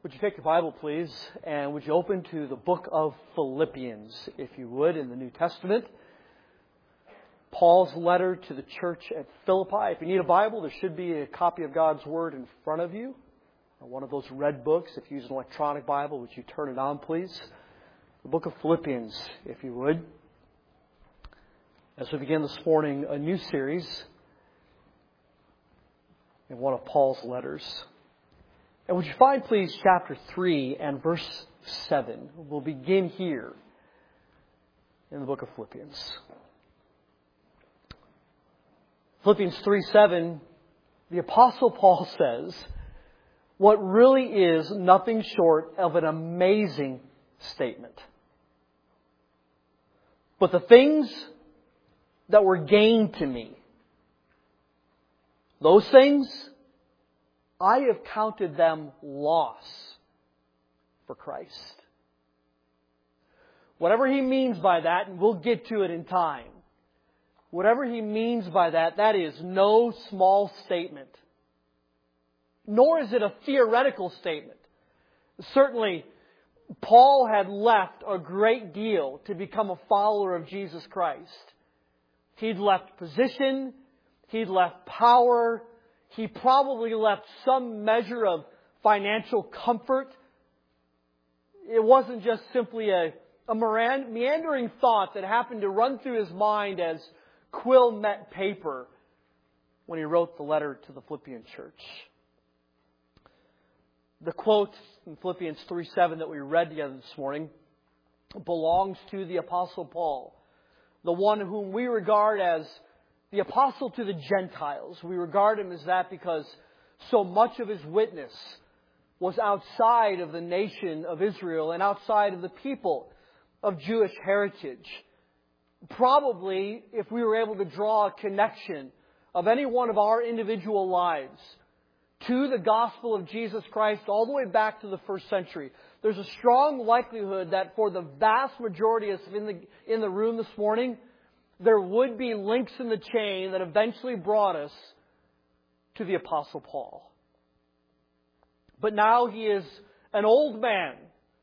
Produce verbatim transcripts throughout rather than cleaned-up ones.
Would you take your Bible, please, and would you open to the book of Philippians, if you would, in the New Testament. Paul's letter to the church at Philippi. If you need a Bible, there should be a copy of God's Word in front of you. One of those red books. If you use an electronic Bible, would you turn it on, please? The book of Philippians, if you would. As we begin this morning, a new series in one of Paul's letters. And would you find, please, chapter three and verse seven. We'll begin here in the book of Philippians. Philippians three seven, the Apostle Paul says, what really is nothing short of an amazing statement. But the things that were gained to me, those things, I have counted them loss for Christ. Whatever he means by that, and we'll get to it in time. Whatever he means by that, that is no small statement. Nor is it a theoretical statement. Certainly, Paul had left a great deal to become a follower of Jesus Christ. He'd left position. He'd left power. He probably left some measure of financial comfort. It wasn't just simply a, a meandering thought that happened to run through his mind as quill met paper when he wrote the letter to the Philippian church. The quote in Philippians three seven that we read together this morning belongs to the Apostle Paul, the one whom we regard as the apostle to the Gentiles. We regard him as that because so much of his witness was outside of the nation of Israel and outside of the people of Jewish heritage. Probably, if we were able to draw a connection of any one of our individual lives to the gospel of Jesus Christ all the way back to the first century, there's a strong likelihood that for the vast majority of us in the, in the room this morning, there would be links in the chain that eventually brought us to the Apostle Paul. But now he is an old man.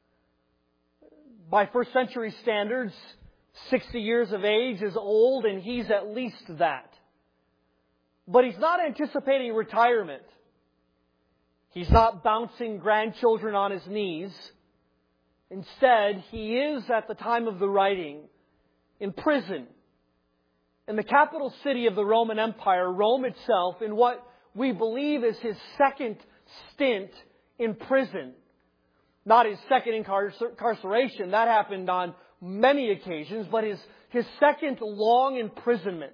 By first century standards, sixty years of age is old, and he's at least that. But he's not anticipating retirement. He's not bouncing grandchildren on his knees. Instead, he is, at the time of the writing, in prison in the capital city of the Roman Empire, Rome itself, in what we believe is his second stint in prison. Not his second incarceration. That happened on many occasions, but his, his second long imprisonment.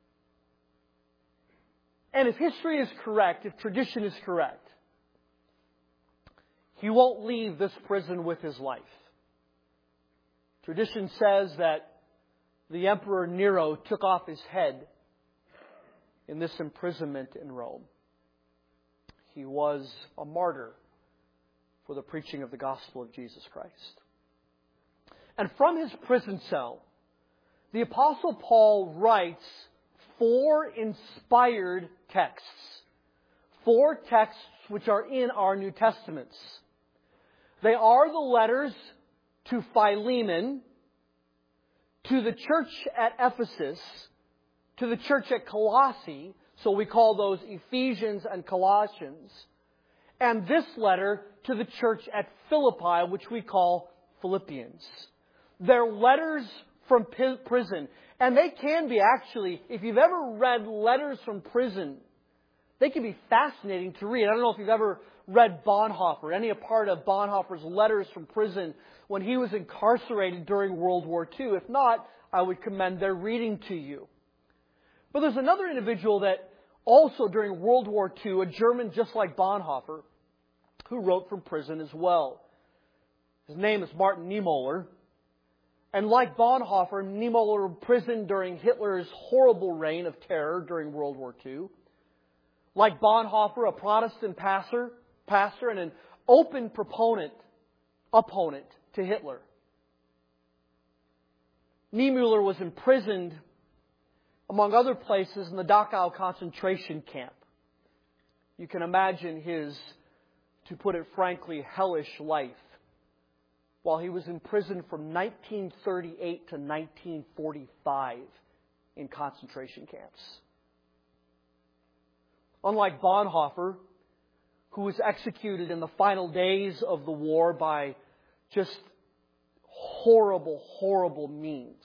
And if history is correct, if tradition is correct, he won't leave this prison with his life. Tradition says that the Emperor Nero took off his head in this imprisonment in Rome. He was a martyr for the preaching of the gospel of Jesus Christ. And from his prison cell, the Apostle Paul writes four inspired texts. Four texts which are in our New Testaments. They are the letters to Philemon, to the church at Ephesus, to the church at Colossae, so we call those Ephesians and Colossians, and this letter to the church at Philippi, which we call Philippians. They're letters from prison, and they can be actually, if you've ever read letters from prison, they can be fascinating to read. I don't know if you've ever read Bonhoeffer, any part of Bonhoeffer's letters from prison when he was incarcerated during World War Two. If not, I would commend their reading to you. But there's another individual that also during World War Two, a German just like Bonhoeffer, who wrote from prison as well. His name is Martin Niemöller. And like Bonhoeffer, Niemöller imprisoned during Hitler's horrible reign of terror during World War Two. Like Bonhoeffer, a Protestant pastor, pastor and an open proponent, opponent to Hitler. Niemöller was imprisoned, among other places, in the Dachau concentration camp. You can imagine his to put it frankly, hellish life while he was in prison from nineteen thirty-eight to nineteen forty-five in concentration camps. Unlike Bonhoeffer, who was executed in the final days of the war by just horrible, horrible means,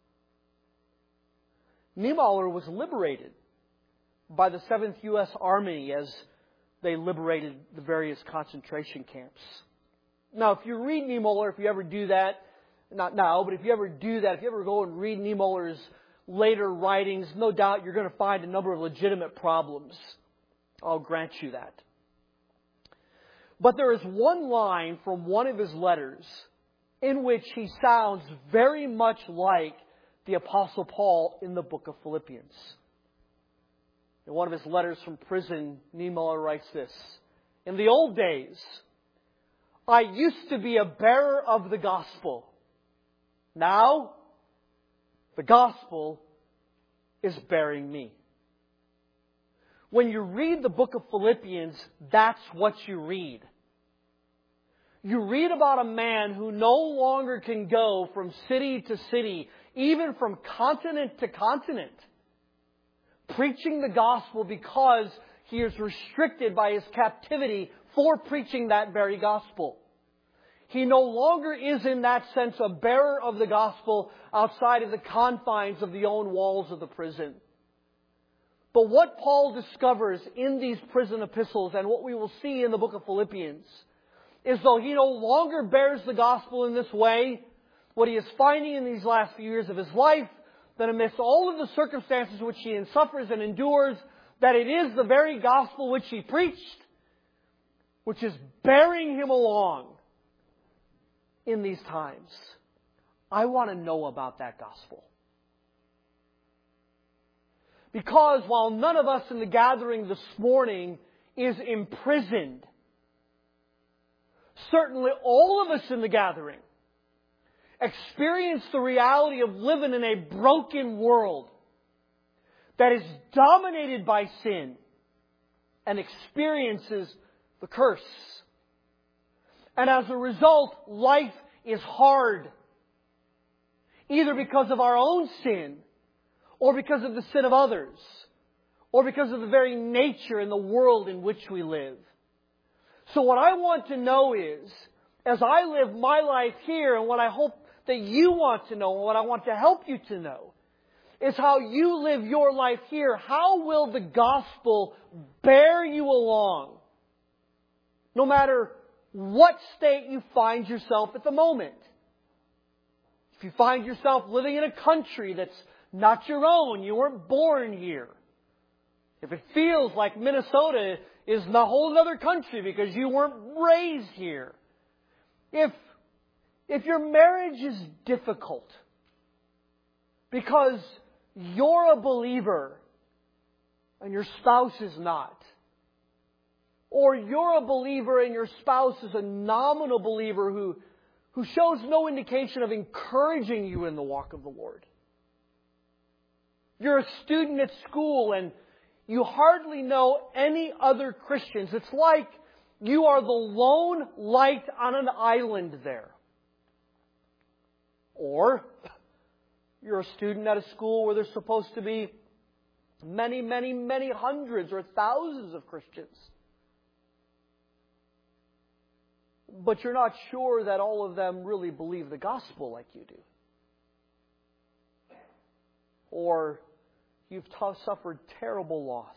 Niemöller was liberated by the seventh U S Army as they liberated the various concentration camps. Now, if you read Niemöller, if you ever do that, not now, but if you ever do that, if you ever go and read Niemöller's later writings, no doubt you're going to find a number of legitimate problems. I'll grant you that. But there is one line from one of his letters in which he sounds very much like the Apostle Paul in the book of Philippians. In one of his letters from prison, Niemöller writes this: "In the old days, I used to be a bearer of the gospel. Now, the gospel is bearing me." When you read the book of Philippians, that's what you read. You read about a man who no longer can go from city to city, even from continent to continent, preaching the gospel because he is restricted by his captivity for preaching that very gospel. He no longer is, in that sense, a bearer of the gospel outside of the confines of the own walls of the prison. But what Paul discovers in these prison epistles, and what we will see in the book of Philippians, is though he no longer bears the gospel in this way, what he is finding in these last few years of his life, that amidst all of the circumstances which he suffers and endures, that it is the very gospel which he preached, which is bearing him along in these times. I want to know about that gospel. Because while none of us in the gathering this morning is imprisoned, certainly all of us in the gathering experience the reality of living in a broken world that is dominated by sin and experiences the curse. And as a result, life is hard, either because of our own sin, or because of the sin of others, or because of the very nature and the world in which we live. So what I want to know is, as I live my life here, and what I hope that you want to know, and what I want to help you to know, is how you live your life here. How will the gospel bear you along, no matter what state you find yourself at the moment? If you find yourself living in a country that's not your own, you weren't born here. If it feels like Minnesota is a whole other country because you weren't raised here. If, if your marriage is difficult because you're a believer and your spouse is not, or you're a believer and your spouse is a nominal believer who, who shows no indication of encouraging you in the walk of the Lord. You're a student at school and you hardly know any other Christians. It's like you are the lone light on an island there. Or you're a student at a school where there's supposed to be many, many, many hundreds or thousands of Christians. But you're not sure that all of them really believe the gospel like you do. Or you've t- suffered terrible loss.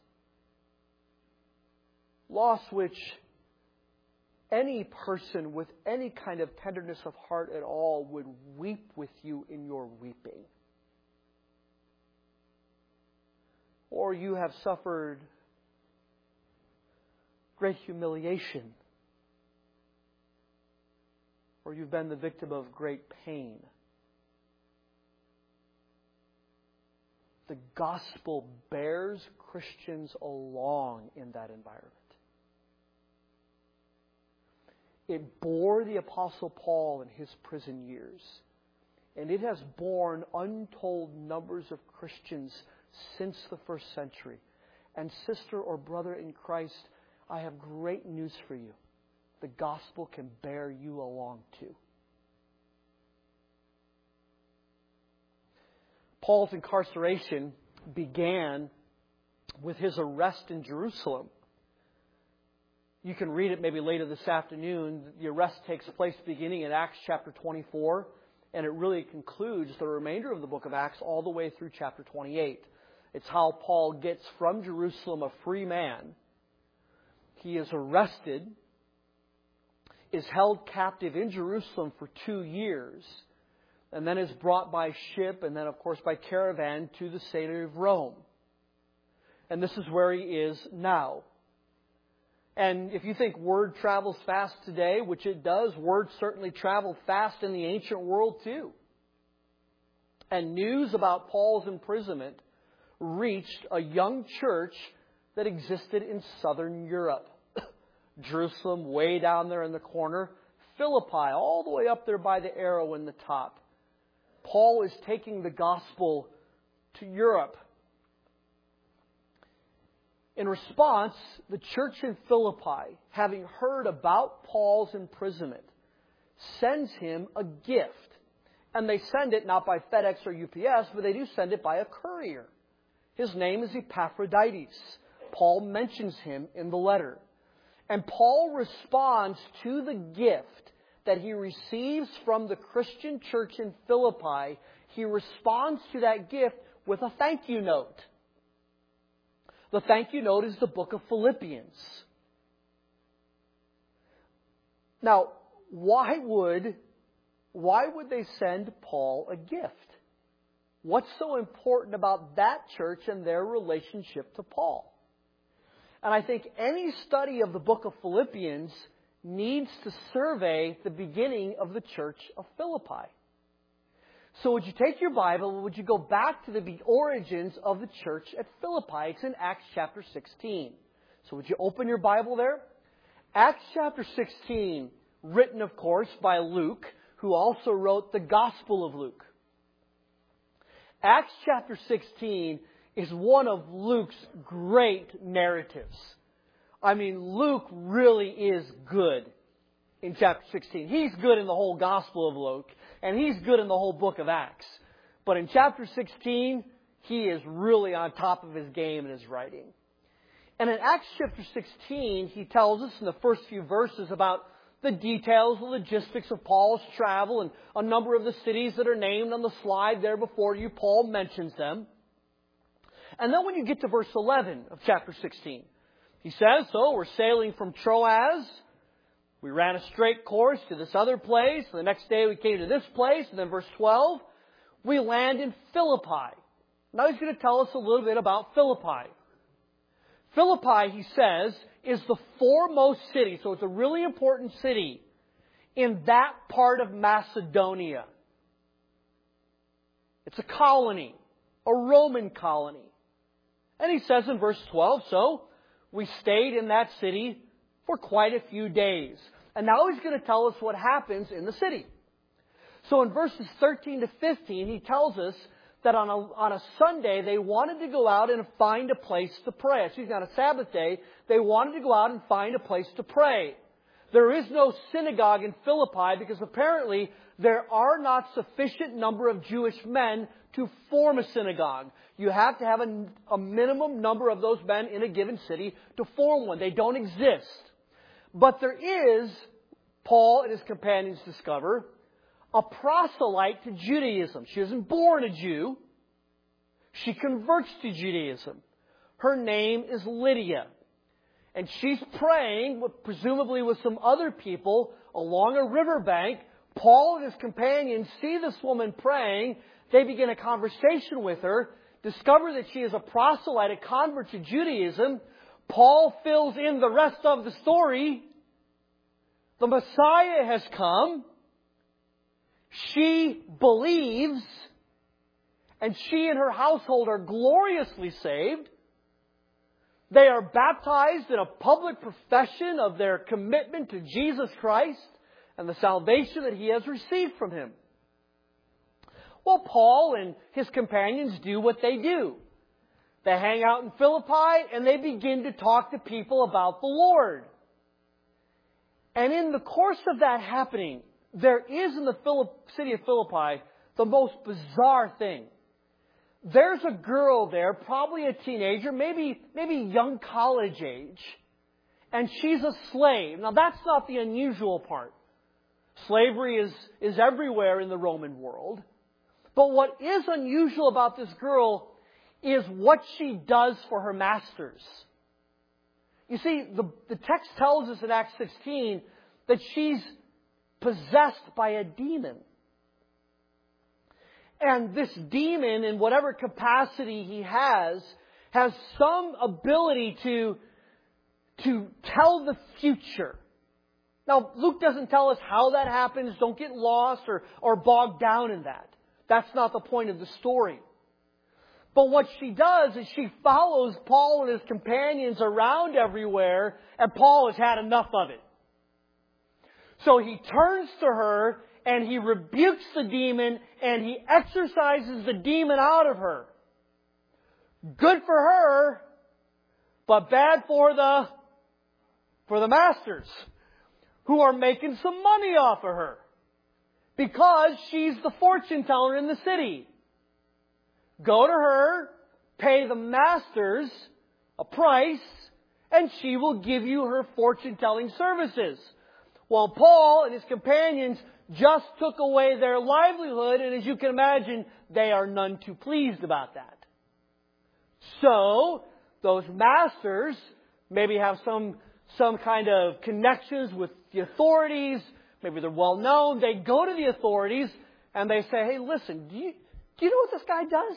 Loss which any person with any kind of tenderness of heart at all would weep with you in your weeping. Or you have suffered great humiliation. Or you've been the victim of great pain. The gospel bears Christians along in that environment. It bore the Apostle Paul in his prison years. And it has borne untold numbers of Christians since the first century. And sister or brother in Christ, I have great news for you. The gospel can bear you along too. Paul's incarceration began with his arrest in Jerusalem. You can read it maybe later this afternoon. The arrest takes place beginning in Acts chapter twenty-four, and it really concludes the remainder of the book of Acts all the way through chapter twenty-eight. It's how Paul gets from Jerusalem a free man. He is arrested, is held captive in Jerusalem for two years, and then is brought by ship and then, of course, by caravan to the city of Rome. And this is where he is now. And if you think word travels fast today, which it does, word certainly traveled fast in the ancient world too. And news about Paul's imprisonment reached a young church that existed in southern Europe. Jerusalem way down there in the corner. Philippi all the way up there by the arrow in the top. Paul is taking the gospel to Europe. In response, the church in Philippi, having heard about Paul's imprisonment, sends him a gift. And they send it not by FedEx or U P S, but they do send it by a courier. His name is Epaphroditus. Paul mentions him in the letter. And Paul responds to the gift that he receives from the Christian church in Philippi. He responds to that gift with a thank you note. The thank you note is the book of Philippians. Now, why would, why would they send Paul a gift? What's so important about that church and their relationship to Paul? And I think any study of the book of Philippians needs to survey the beginning of the church of Philippi. So would you take your Bible, would you go back to the origins of the church at Philippi? It's in Acts chapter sixteen. So would you open your Bible there? Acts chapter sixteen, written, of course, by Luke, who also wrote the Gospel of Luke. Acts chapter sixteen is one of Luke's great narratives. I mean, Luke really is good in chapter sixteen. He's good in the whole Gospel of Luke, and he's good in the whole book of Acts. But in chapter sixteen, he is really on top of his game in his writing. And in Acts chapter sixteen, he tells us in the first few verses about the details, the logistics of Paul's travel, and a number of the cities that are named on the slide there before you. Paul mentions them. And then when you get to verse eleven of chapter sixteen, he says, so we're sailing from Troas. We ran a straight course to this other place. The next day we came to this place. And then verse twelve, we land in Philippi. Now he's going to tell us a little bit about Philippi. Philippi, he says, is the foremost city. So it's a really important city in that part of Macedonia. It's a colony, a Roman colony. And he says in verse twelve, so we stayed in that city for quite a few days. And now he's going to tell us what happens in the city. So in verses thirteen to fifteen, he tells us that on a, on a Sunday, they wanted to go out and find a place to pray. Excuse me, on a Sabbath day, they wanted to go out and find a place to pray. There is no synagogue in Philippi because apparently there are not sufficient number of Jewish men to form a synagogue. You have to have a, a minimum number of those men in a given city to form one. They don't exist. But there is, Paul and his companions discover, a proselyte to Judaism. She isn't born a Jew. She converts to Judaism. Her name is Lydia. And she's praying, presumably with some other people, along a riverbank. Paul and his companions see this woman praying. They begin a conversation with her, discover that she is a proselyte, a convert to Judaism. Paul fills in the rest of the story. The Messiah has come. She believes. And she and her household are gloriously saved. They are baptized in a public profession of their commitment to Jesus Christ and the salvation that He has received from Him. Well, Paul and his companions do what they do. They hang out in Philippi and they begin to talk to people about the Lord. And in the course of that happening, there is in the Philipp- city of Philippi the most bizarre thing. There's a girl there, probably a teenager, maybe, maybe young college age, and she's a slave. Now that's not the unusual part. Slavery is, is everywhere in the Roman world. But what is unusual about this girl is what she does for her masters. You see, the, the text tells us in Acts sixteen that she's possessed by a demon. And this demon, in whatever capacity he has, has some ability to, to tell the future. Now, Luke doesn't tell us how that happens. Don't get lost or, or bogged down in that. That's not the point of the story. But what she does is she follows Paul and his companions around everywhere, and Paul has had enough of it. So he turns to her and he rebukes the demon and he exorcises the demon out of her. Good for her, but bad for the, for the masters who are making some money off of her because she's the fortune teller in the city. Go to her, pay the masters a price, and she will give you her fortune-telling services. While Paul and his companions just took away their livelihood, and as you can imagine, they are none too pleased about that. So, those masters maybe have some, some kind of connections with the authorities, maybe they're well known. They go to the authorities and they say, hey, listen, do you, do you know what this guy does?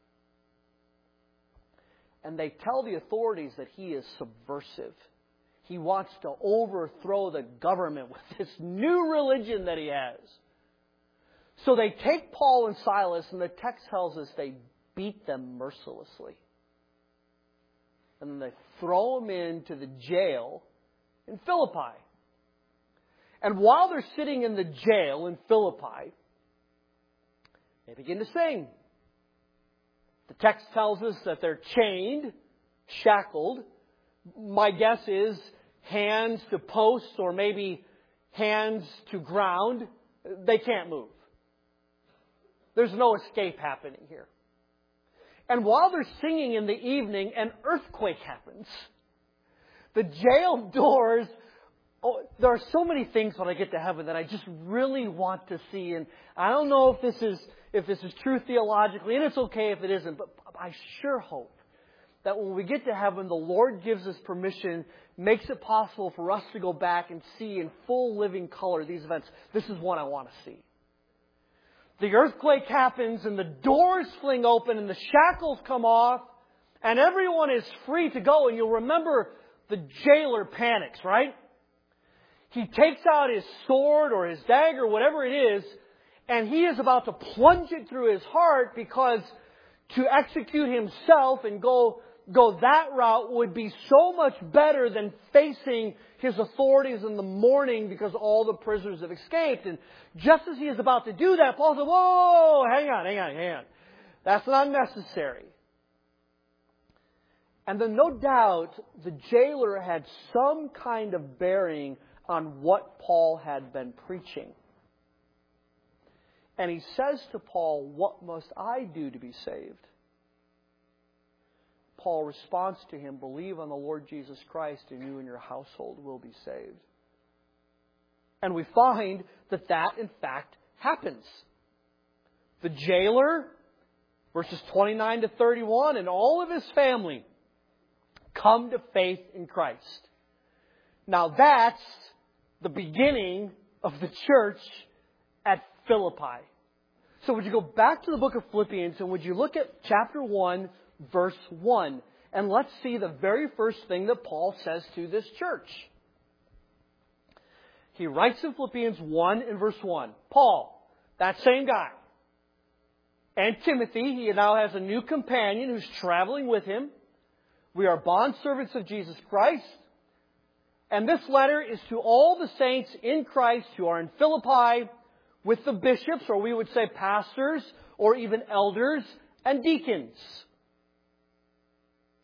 And they tell the authorities that he is subversive. He wants to overthrow the government with this new religion that he has. So they take Paul and Silas, and the text tells us they beat them mercilessly. And then they throw them into the jail in Philippi. And while they're sitting in the jail in Philippi, they begin to sing. The text tells us that they're chained, shackled. My guess is hands to posts or maybe hands to ground. They can't move. There's no escape happening here. And while they're singing in the evening, an earthquake happens. The jail doors, oh, there are so many things when I get to heaven that I just really want to see. And I don't know if this is if this is true theologically, and it's okay if it isn't, but I sure hope that when we get to heaven, the Lord gives us permission, makes it possible for us to go back and see in full living color these events. This is what I want to see. The earthquake happens and the doors fling open and the shackles come off and everyone is free to go. And you'll remember the jailer panics, right? He takes out his sword or his dagger, whatever it is, and he is about to plunge it through his heart because to execute himself and go go that route would be so much better than facing his authorities in the morning because all the prisoners have escaped. And just as he is about to do that, Paul said, whoa, hang on, hang on, hang on. That's not necessary. And then no doubt the jailer had some kind of bearing on what Paul had been preaching. And he says to Paul, what must I do to be saved? Paul responds to him, believe on the Lord Jesus Christ and you and your household will be saved. And we find that that in fact happens. The jailer, verses twenty-nine to thirty-one, and all of his family come to faith in Christ. Now that's the beginning of the church at Philippi. So would you go back to the book of Philippians and would you look at chapter one, verse one. And let's see the very first thing that Paul says to this church. He writes in Philippians one and verse one. Paul, that same guy, and Timothy, he now has a new companion who's traveling with him. We are bondservants of Jesus Christ. And this letter is to all the saints in Christ who are in Philippi with the bishops, or we would say pastors, or even elders and deacons.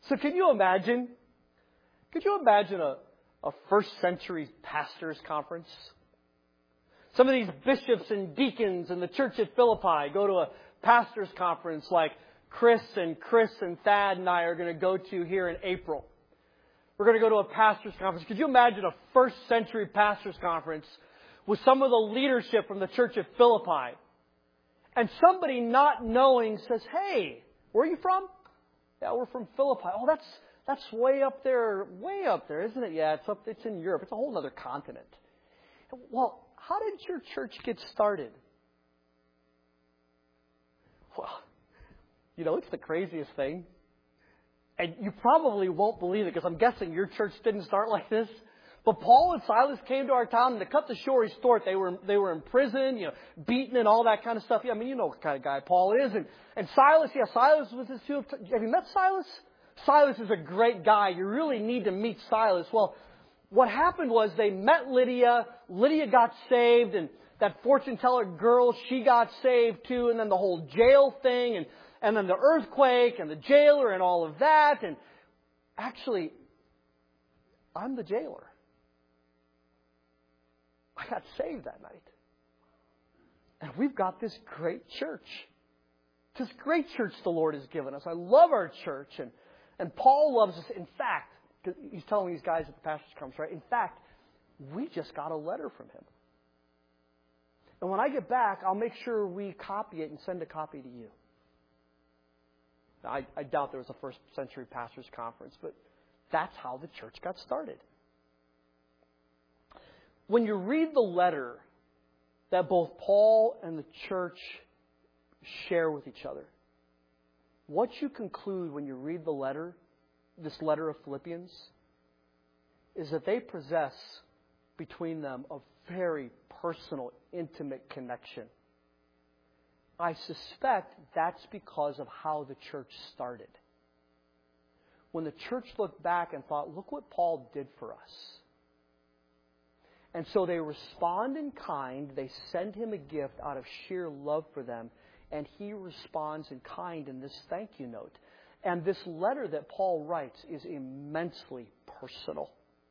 So can you imagine, could you imagine a, a first century pastors conference? Some of these bishops and deacons in the church at Philippi go to a pastors conference like Chris and Chris and Thad and I are going to go to here in April. We're going to go to a pastors conference. Could you imagine a first century pastors conference with some of the leadership from the church at Philippi? And somebody not knowing says, hey, where are you from? Yeah, we're from Philippi. Oh, that's that's way up there, way up there, isn't it? Yeah, it's up. It's in Europe. It's a whole other continent. Well, how did your church get started? Well, you know, it's the craziest thing. And you probably won't believe it because I'm guessing your church didn't start like this. But Paul and Silas came to our town, and to cut the story short, they were they were in prison, you know, beaten and all that kind of stuff. Yeah, I mean, you know what kind of guy Paul is. And, and Silas, yeah, Silas was his too. Have you met Silas? Silas is a great guy. You really need to meet Silas. Well, what happened was they met Lydia. Lydia got saved, and that fortune teller girl, she got saved too. And then the whole jail thing, and, and then the earthquake, and the jailer, and all of that. And actually, I'm the jailer. I got saved that night. And we've got this great church. This great church the Lord has given us. I love our church. And, and Paul loves us. In fact, he's telling these guys at the pastor's conference, right? In fact, we just got a letter from him. And when I get back, I'll make sure we copy it and send a copy to you. Now, I, I doubt there was a first century pastor's conference, but that's how the church got started. When you read the letter that both Paul and the church share with each other, what you conclude when you read the letter, this letter of Philippians, is that they possess between them a very personal, intimate connection. I suspect that's because of how the church started. When the church looked back and thought, look what Paul did for us. And so they respond in kind. They send him a gift out of sheer love for them. And he responds in kind in this thank you note. And this letter that Paul writes is immensely personal.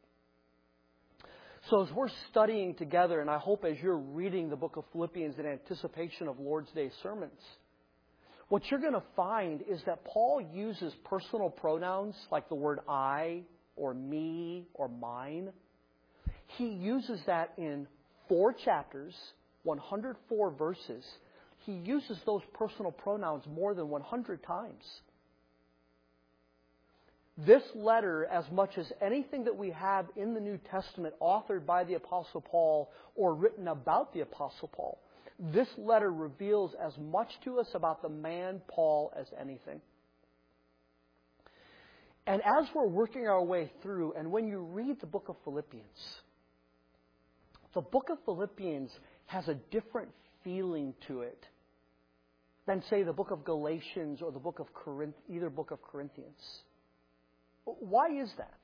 So as we're studying together, and I hope as you're reading the book of Philippians in anticipation of Lord's Day sermons, what you're going to find is that Paul uses personal pronouns like the word I or me or mine. He uses that in four chapters, one hundred four verses. He uses those personal pronouns more than one hundred times. This letter, as much as anything that we have in the New Testament authored by the Apostle Paul or written about the Apostle Paul, this letter reveals as much to us about the man Paul as anything. And as we're working our way through, and when you read the book of Philippians, the book of Philippians has a different feeling to it than, say, the book of Galatians or the book of Corinth, either book of Corinthians. Why is that?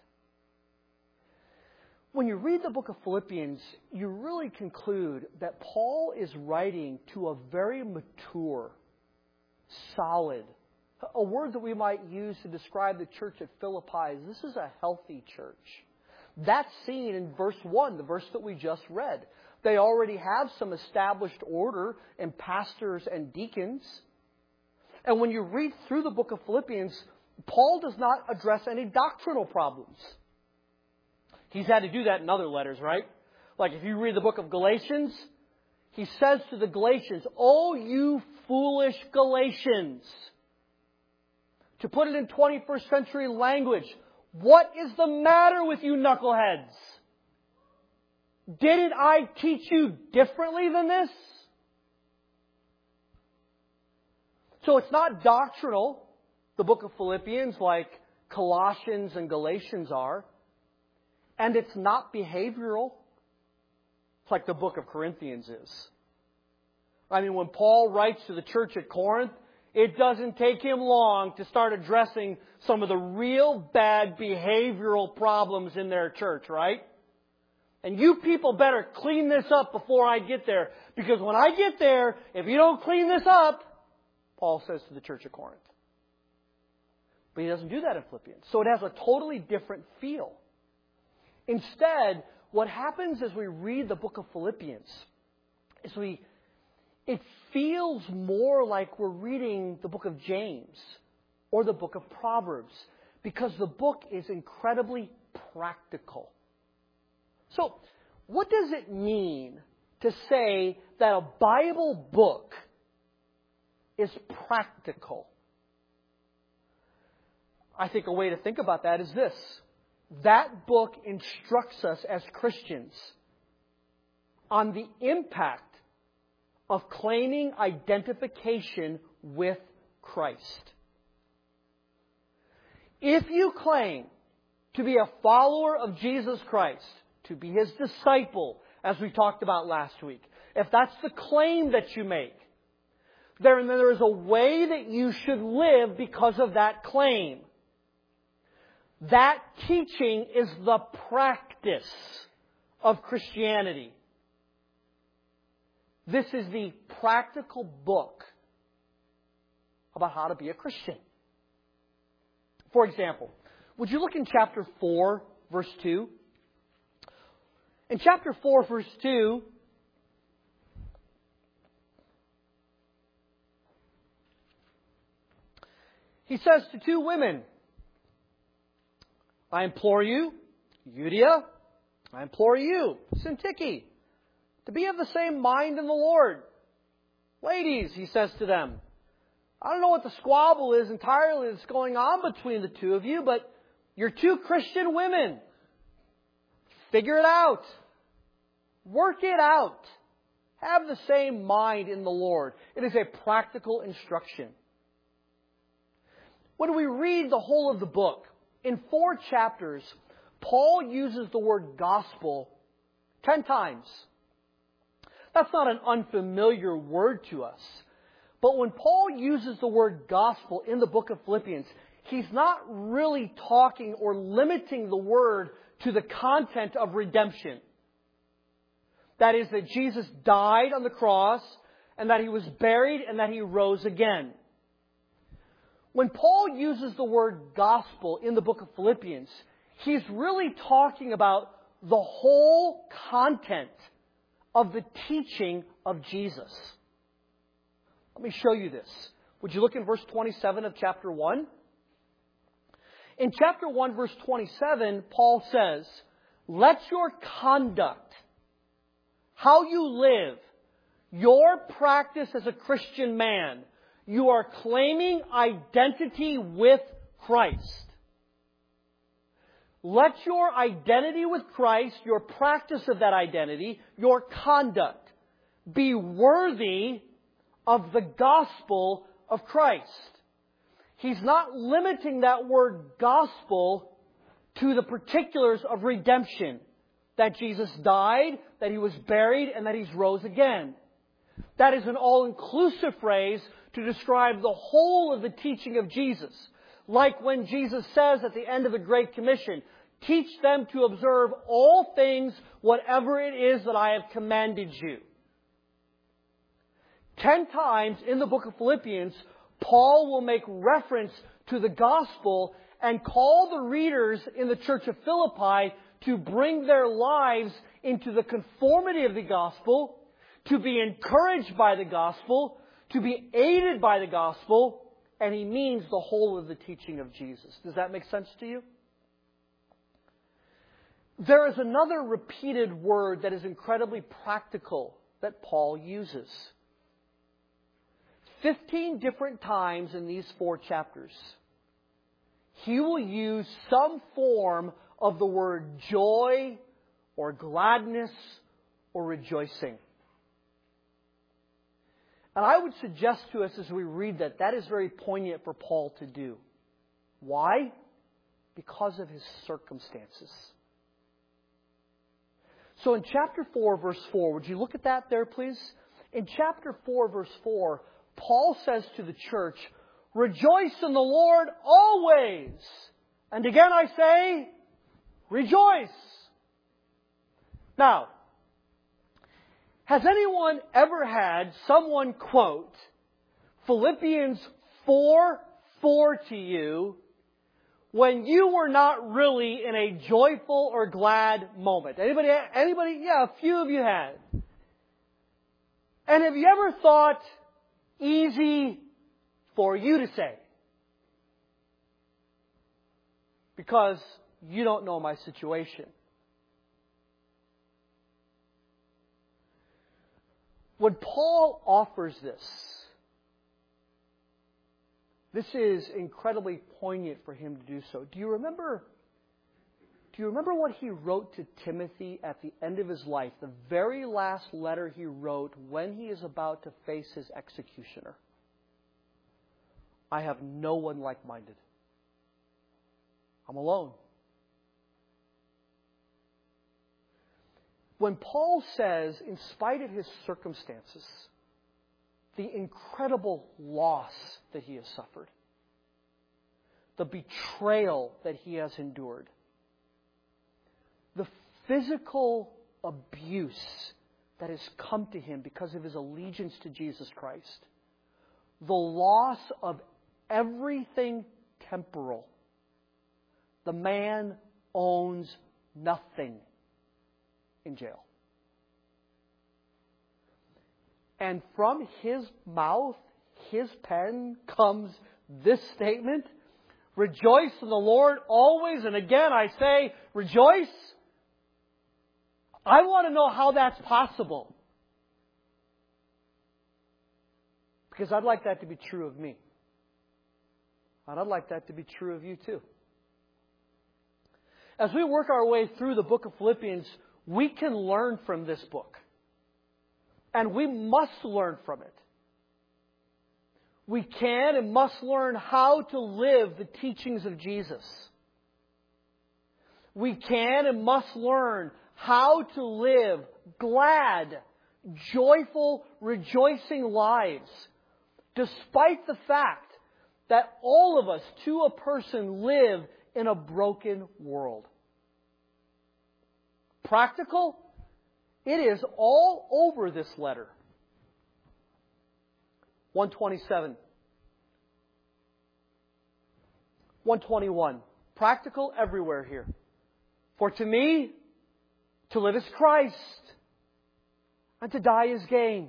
When you read the book of Philippians, you really conclude that Paul is writing to a very mature, solid, a word that we might use to describe the church at Philippi is this is a healthy church. That's seen in verse one, the verse that we just read. They already have some established order in pastors and deacons. And when you read through the book of Philippians, Paul does not address any doctrinal problems. He's had to do that in other letters, right? Like if you read the book of Galatians, he says to the Galatians, "Oh, you foolish Galatians." To put it in twenty-first century language, what is the matter with you knuckleheads? Didn't I teach you differently than this? So it's not doctrinal, the book of Philippians, like Colossians and Galatians are. And it's not behavioral. It's like the book of Corinthians is. I mean, when Paul writes to the church at Corinth, it doesn't take him long to start addressing some of the real bad behavioral problems in their church, right? And you people better clean this up before I get there. Because when I get there, if you don't clean this up, Paul says to the church at Corinth. But he doesn't do that in Philippians. So it has a totally different feel. Instead, what happens as we read the book of Philippians is we, it feels more like we're reading the book of James or the book of Proverbs, because the book is incredibly practical. So, what does it mean to say that a Bible book is practical? I think a way to think about that is this. That book instructs us as Christians on the impact of claiming identification with Christ. If you claim to be a follower of Jesus Christ, to be His disciple, as we talked about last week, if that's the claim that you make, then there is a way that you should live because of that claim. That teaching is the practice of Christianity. This is the practical book about how to be a Christian. For example, would you look in chapter four, verse two? In chapter four, verse two, he says to two women, I implore you, Euodia, I implore you, Syntyche, to be of the same mind in the Lord. Ladies, he says to them, I don't know what the squabble is entirely that's going on between the two of you, but you're two Christian women. Figure it out. Work it out. Have the same mind in the Lord. It is a practical instruction. When we read the whole of the book, in four chapters, Paul uses the word gospel ten times. That's not an unfamiliar word to us. But when Paul uses the word gospel in the book of Philippians, he's not really talking or limiting the word to the content of redemption. That is, that Jesus died on the cross, and that He was buried, and that He rose again. When Paul uses the word gospel in the book of Philippians, he's really talking about the whole content of the teaching of Jesus. Let me show you this. Would you look in verse twenty-seven of chapter one? In chapter one, verse twenty-seven, Paul says, let your conduct, how you live, your practice as a Christian man, you are claiming identity with Christ. Let your identity with Christ, your practice of that identity, your conduct, be worthy of the gospel of Christ. He's not limiting that word gospel to the particulars of redemption. That Jesus died, that He was buried, and that He's rose again. That is an all-inclusive phrase to describe the whole of the teaching of Jesus. Like when Jesus says at the end of the Great Commission, teach them to observe all things, whatever it is that I have commanded you. Ten times in the book of Philippians, Paul will make reference to the gospel and call the readers in the church of Philippi to bring their lives into the conformity of the gospel, to be encouraged by the gospel, to be aided by the gospel, and he means the whole of the teaching of Jesus. Does that make sense to you? There is another repeated word that is incredibly practical that Paul uses. Fifteen different times in these four chapters, he will use some form of the word joy or gladness or rejoicing. And I would suggest to us as we read that, that is very poignant for Paul to do. Why? Because of his circumstances. So in chapter four, verse four, would you look at that there, please? In chapter four, verse four, Paul says to the church, rejoice in the Lord always. And again I say, rejoice. Now, has anyone ever had someone quote Philippians four four to you when you were not really in a joyful or glad moment? Anybody? Anybody? Yeah, a few of you had. And have you ever thought, easy for you to say? Because you don't know my situation. When Paul offers this, this is incredibly poignant for him to do so. Do you remember, do you remember what he wrote to Timothy at the end of his life? The very last letter he wrote when he is about to face his executioner. I have no one like-minded. I'm alone. When Paul says, in spite of his circumstances, the incredible loss that he has suffered, the betrayal that he has endured, the physical abuse that has come to him because of his allegiance to Jesus Christ, the loss of everything temporal, the man owns nothing in jail. And from his mouth, his pen, comes this statement: rejoice in the Lord always. And again, I say, rejoice. I want to know how that's possible. Because I'd like that to be true of me. And I'd like that to be true of you too. As we work our way through the book of Philippians, we can learn from this book. And we must learn from it. We can and must learn how to live the teachings of Jesus. We can and must learn how to live glad, joyful, rejoicing lives, despite the fact that all of us, to a person, live in a broken world. Practical? It is all over this letter. one twenty-seven. one twenty-one. Practical everywhere here. For to me, to live is Christ, and to die is gain.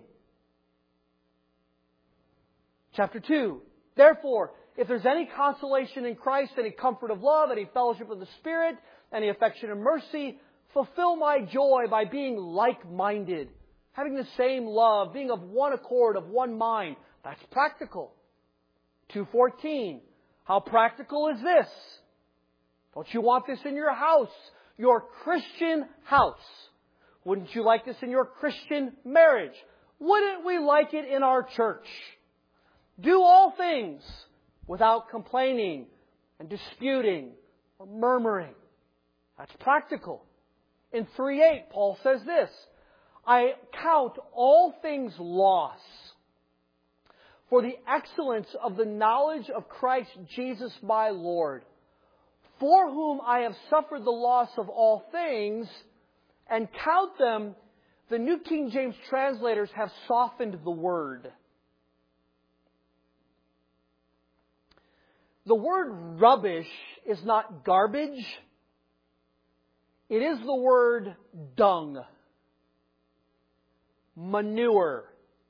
Chapter two. Therefore, if there's any consolation in Christ, any comfort of love, any fellowship of the Spirit, any affection and mercy, fulfill my joy by being like-minded, having the same love, being of one accord, of one mind. That's practical. two fourteen. How practical is this? Don't you want this in your house? Your Christian house. Wouldn't you like this in your Christian marriage? Wouldn't we like it in our church? Do all things without complaining and disputing or murmuring. That's practical. In three eight, Paul says this: I count all things loss for the excellence of the knowledge of Christ Jesus my Lord, for whom I have suffered the loss of all things, and count them. The New King James translators have softened the word. The word rubbish is not garbage. It is the word dung, manure,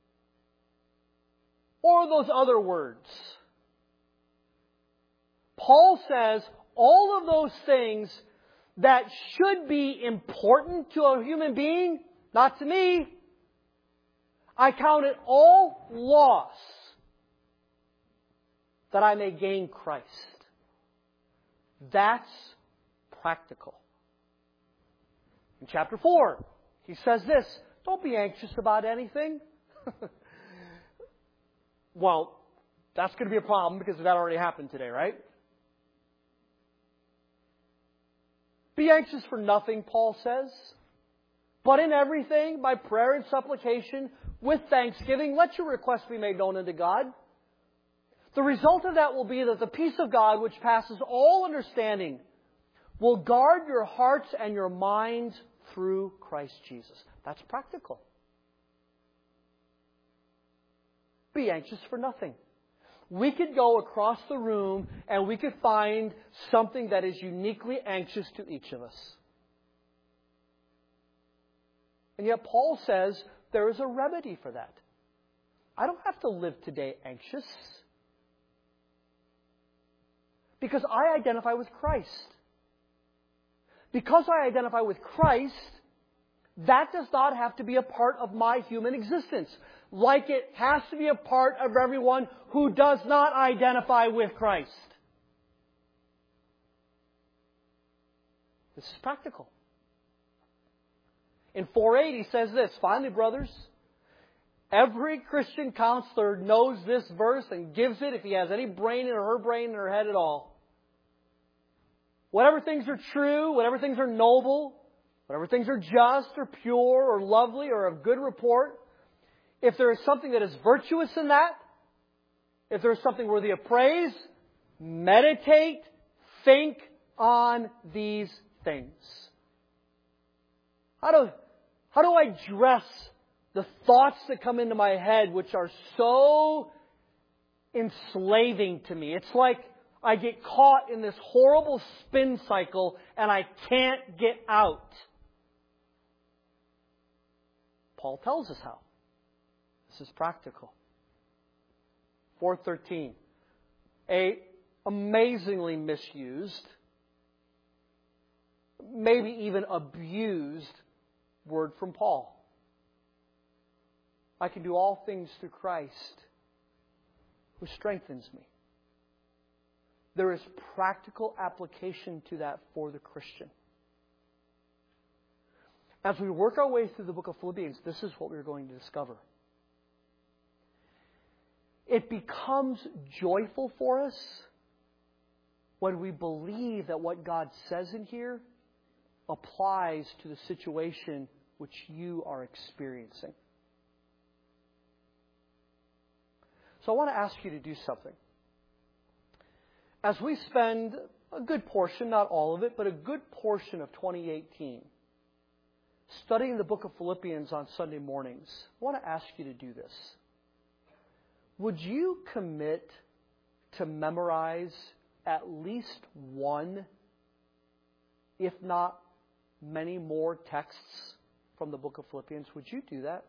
or those other words. Paul says all of those things that should be important to a human being, not to me, I count it all loss that I may gain Christ. That's practical. In chapter four, he says this: don't be anxious about anything. Well, that's going to be a problem because that already happened today, right? Be anxious for nothing, Paul says, but in everything, by prayer and supplication, with thanksgiving, let your requests be made known unto God. The result of that will be that the peace of God, which passes all understanding, will guard your hearts and your minds through Christ Jesus. That's practical. Be anxious for nothing. we could go across the room and we could find something that is uniquely anxious to each of us. And yet Paul says there is a remedy for that. I don't have to live today anxious, because I identify with Christ. Because I identify with Christ, that does not have to be a part of my human existence, like it has to be a part of everyone who does not identify with Christ. This is practical. In four eight, he says this, finally, brothers, every Christian counselor knows this verse and gives it if he has any brain in or her brain in her head at all. Whatever things are true, whatever things are noble, whatever things are just or pure or lovely or of good report, if there is something that is virtuous in that, if there is something worthy of praise, meditate, think on these things. How do, how do I dress the thoughts that come into my head which are so enslaving to me? It's like I get caught in this horrible spin cycle and I can't get out. Paul tells us how. This is practical. four thirteen. A amazingly misused, maybe even abused word from Paul. I can do all things through Christ who strengthens me. There is practical application to that for the Christian. As we work our way through the book of Philippians, this is what we're going to discover. It becomes joyful for us when we believe that what God says in here applies to the situation which you are experiencing. So I want to ask you to do something. As we spend a good portion, not all of it, but a good portion of twenty eighteen studying the book of Philippians on Sunday mornings, I want to ask you to do this. Would you commit to memorize at least one, if not many more texts from the book of Philippians? Would you do that?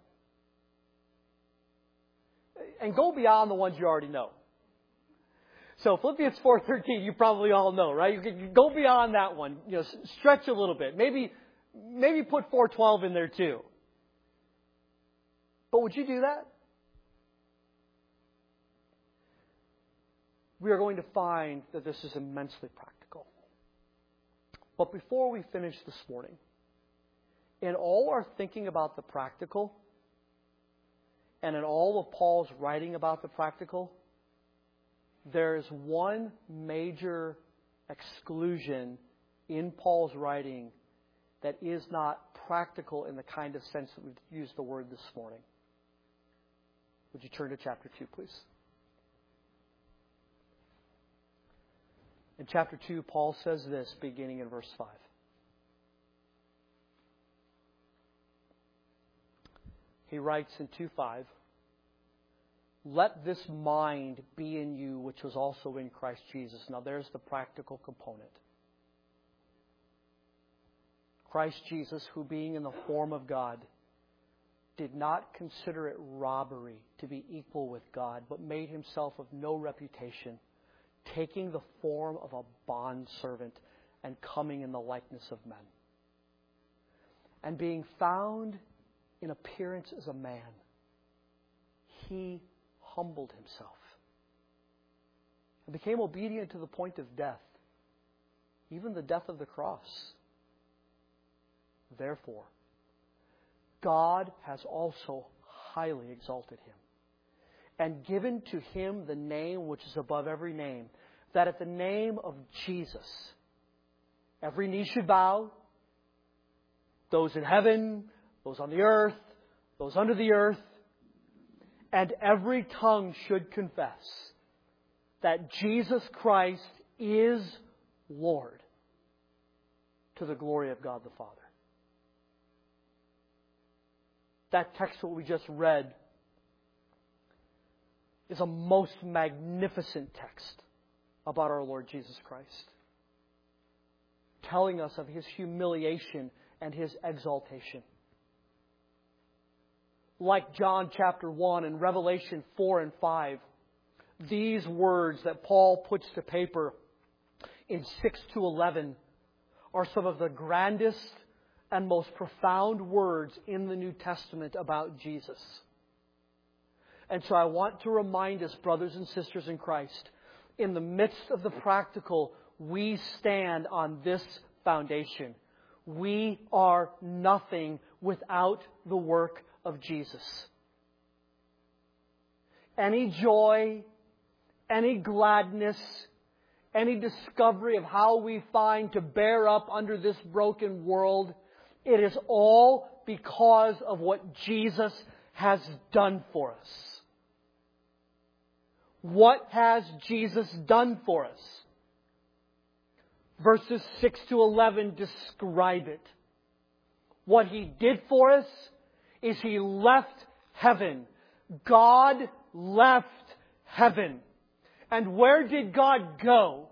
And go beyond the ones you already know. So Philippians four thirteen, you probably all know, right? You can go beyond that one. You know, stretch a little bit. Maybe, maybe put four twelve in there too. But would you do that? We are going to find that this is immensely practical. But before we finish this morning, in all our thinking about the practical, and in all of Paul's writing about the practical, there is one major exclusion in Paul's writing that is not practical in the kind of sense that we've used the word this morning. Would you turn to chapter two, please? In chapter two, Paul says this, beginning in verse five. He writes in two five, "Let this mind be in you, which was also in Christ Jesus." Now there's the practical component. Christ Jesus, who being in the form of God, did not consider it robbery to be equal with God, but made himself of no reputation, taking the form of a bondservant and coming in the likeness of men. And being found in appearance as a man, he humbled himself and became obedient to the point of death, even the death of the cross. Therefore, God has also highly exalted him and given to him the name which is above every name, that at the name of Jesus, every knee should bow, those in heaven, those on the earth, those under the earth, and every tongue should confess that Jesus Christ is Lord, to the glory of God the Father. That text that we just read is a most magnificent text about our Lord Jesus Christ, telling us of His humiliation and His exaltation. Like John chapter one and Revelation four and five, these words that Paul puts to paper in six to eleven are some of the grandest and most profound words in the New Testament about Jesus. And so I want to remind us, brothers and sisters in Christ, in the midst of the practical, we stand on this foundation. We are nothing without the work of Jesus. Any joy, any gladness, any discovery of how we find to bear up under this broken world, it is all because of what Jesus has done for us. What has Jesus done for us? Verses six to eleven describe it. What He did for us is He left heaven. God left heaven. And where did God go?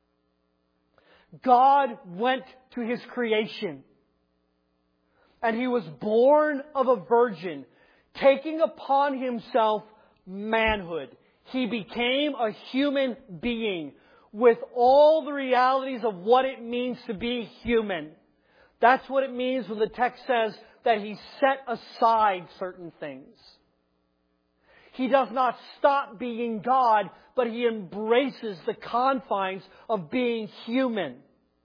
God went to His creation. And He was born of a virgin, taking upon Himself manhood. He became a human being with all the realities of what it means to be human. That's what it means when the text says that He set aside certain things. He does not stop being God, but He embraces the confines of being human.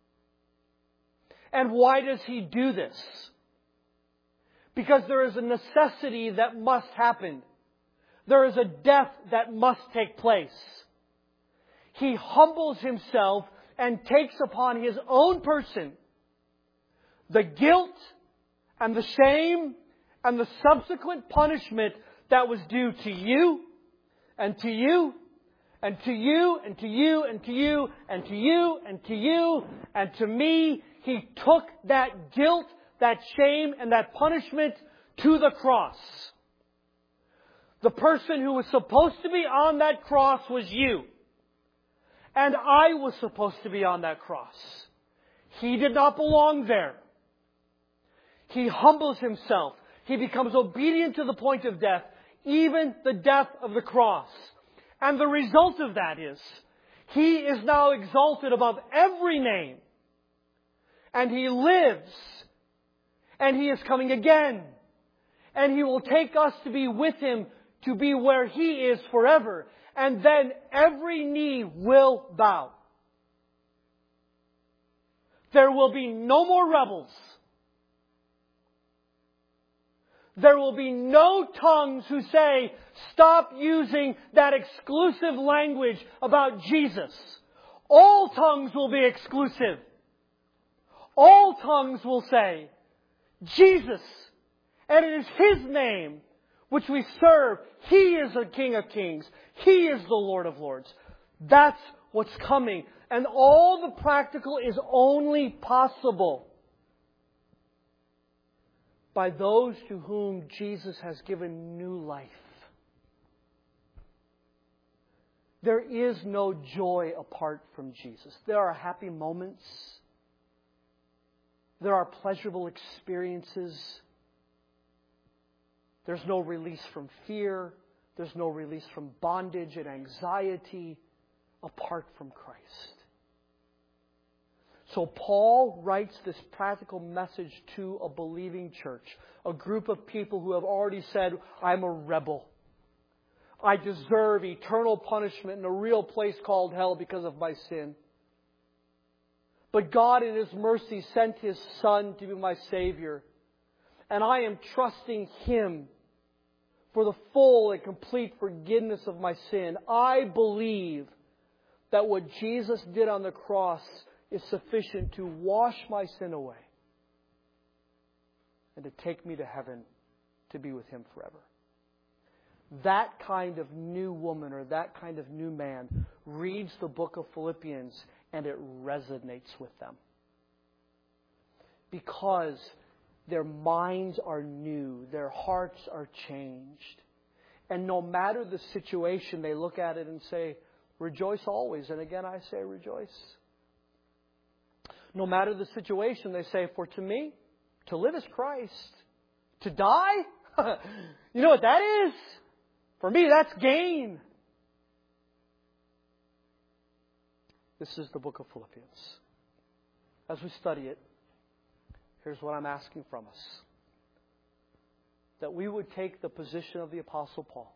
And why does He do this? Because there is a necessity that must happen. There is a death that must take place. He humbles Himself and takes upon His own person the guilt and the shame and the subsequent punishment that was due to you and to you and to you and to you and to you and to you and to you and to me. He took that guilt, that shame, and that punishment to the cross. The person who was supposed to be on that cross was you. And I was supposed to be on that cross. He did not belong there. He humbles Himself. He becomes obedient to the point of death, even the death of the cross. And the result of that is, He is now exalted above every name. And He lives. And He is coming again. And He will take us to be with Him, to be where He is forever. And then every knee will bow. There will be no more rebels. There will be no tongues who say, stop using that exclusive language about Jesus. All tongues will be exclusive. All tongues will say, Jesus. And it is His name which we serve. He is the King of Kings. He is the Lord of Lords. That's what's coming. And all the practical is only possible by those to whom Jesus has given new life. There is no joy apart from Jesus. There are happy moments. There are pleasurable experiences. There's no release from fear. There's no release from bondage and anxiety apart from Christ. So Paul writes this practical message to a believing church, a group of people who have already said, I'm a rebel. I deserve eternal punishment in a real place called hell because of my sin. But God in His mercy sent His Son to be my Savior. And I am trusting Him for the full and complete forgiveness of my sin. I believe that what Jesus did on the cross is sufficient to wash my sin away and to take me to heaven to be with Him forever. That kind of new woman or that kind of new man reads the book of Philippians and it resonates with them. Because their minds are new, their hearts are changed. And no matter the situation, they look at it and say, rejoice always. And again, I say rejoice. No matter the situation, they say, for to me, to live is Christ. To die? You know what that is? For me, that's gain. This is the book of Philippians. As we study it, here's what I'm asking from us. That we would take the position of the Apostle Paul.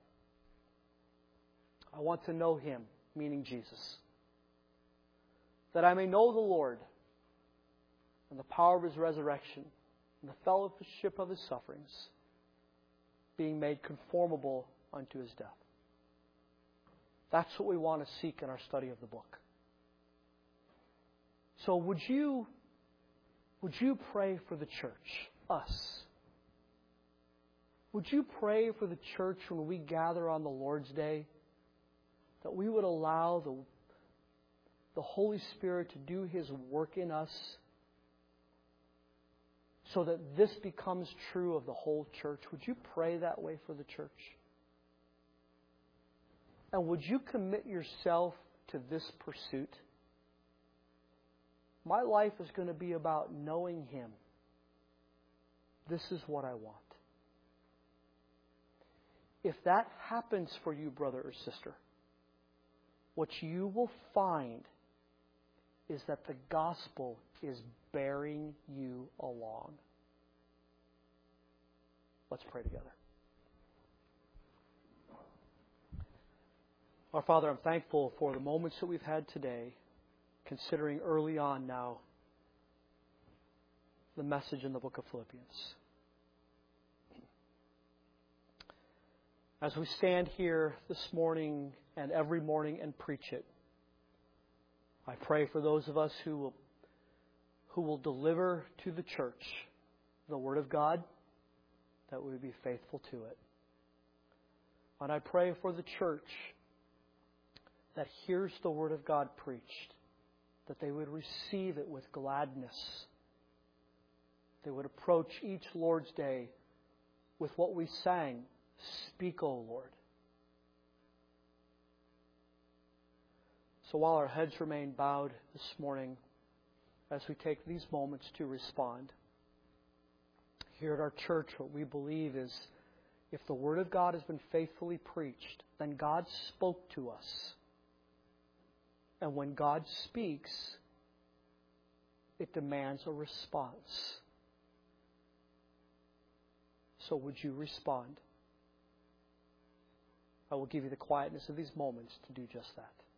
I want to know Him, meaning Jesus. That I may know the Lord and the power of His resurrection and the fellowship of His sufferings, being made conformable unto His death. That's what we want to seek in our study of the book. So would you, would you pray for the church, us? Would you pray for the church when we gather on the Lord's Day, that we would allow the, the Holy Spirit to do His work in us so that this becomes true of the whole church? Would you pray that way for the church? And would you commit yourself to this pursuit? My life is going to be about knowing Him. This is what I want. If that happens for you, brother or sister, what you will find is that the gospel is bearing you along. Let's pray together. Our Father, I'm thankful for the moments that we've had today, considering early on now the message in the book of Philippians. As we stand here this morning and every morning and preach it, I pray for those of us who will, who will deliver to the church the Word of God, that we would be faithful to it. And I pray for the church that hears the Word of God preached, that they would receive it with gladness. They would approach each Lord's Day with what we sang, Speak, O Lord. So while our heads remain bowed this morning, as we take these moments to respond, here at our church, what we believe is if the Word of God has been faithfully preached, then God spoke to us. And when God speaks, it demands a response. So would you respond? I will give you the quietness of these moments to do just that.